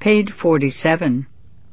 Page 47.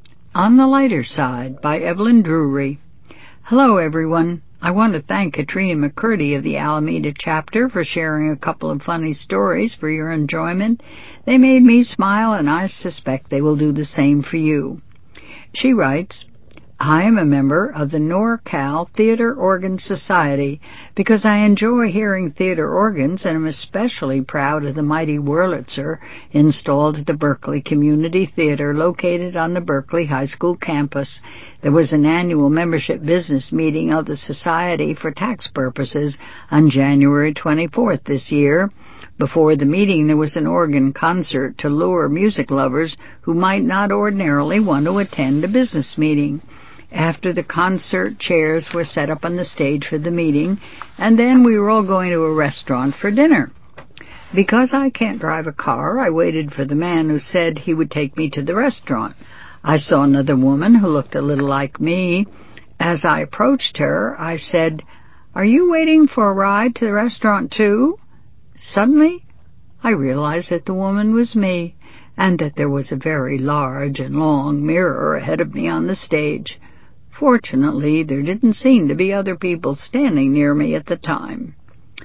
On the Lighter Side by Evelyn Drury. Hello, everyone. I want to thank Katrina McCurdy of the Alameda chapter for sharing a couple of funny stories for your enjoyment. They made me smile, and I suspect they will do the same for you. She writes, I am a member of the NorCal Theater Organ Society because I enjoy hearing theater organs, and am especially proud of the mighty Wurlitzer installed at the Berkeley Community Theater located on the Berkeley High School campus. There was an annual membership business meeting of the Society for tax purposes on January 24th this year. Before the meeting, there was an organ concert to lure music lovers who might not ordinarily want to attend a business meeting. After the concert, chairs were set up on the stage for the meeting, and then we were all going to a restaurant for dinner. Because I can't drive a car, I waited for the man who said he would take me to the restaurant. I saw another woman who looked a little like me. As I approached her, I said, Are you waiting for a ride to the restaurant too? Suddenly, I realized that the woman was me, and that there was a very large and long mirror ahead of me on the stage. Fortunately, there didn't seem to be other people standing near me at the time.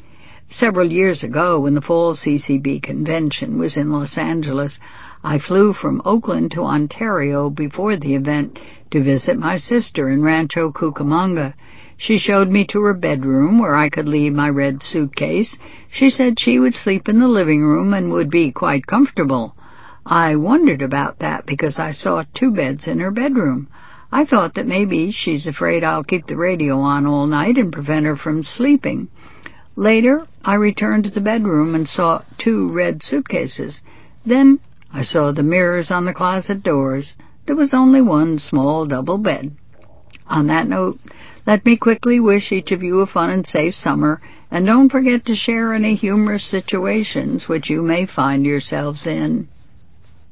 Several years ago, when the fall CCB convention was in Los Angeles, I flew from Oakland to Ontario before the event to visit my sister in Rancho Cucamonga. She showed me to her bedroom where I could leave my red suitcase. She said she would sleep in the living room and would be quite comfortable. I wondered about that because I saw 2 beds in her bedroom. I thought that maybe she's afraid I'll keep the radio on all night and prevent her from sleeping. Later, I returned to the bedroom and saw 2 red suitcases. Then I saw the mirrors on the closet doors. There was only one small double bed. On that note, let me quickly wish each of you a fun and safe summer, and don't forget to share any humorous situations which you may find yourselves in.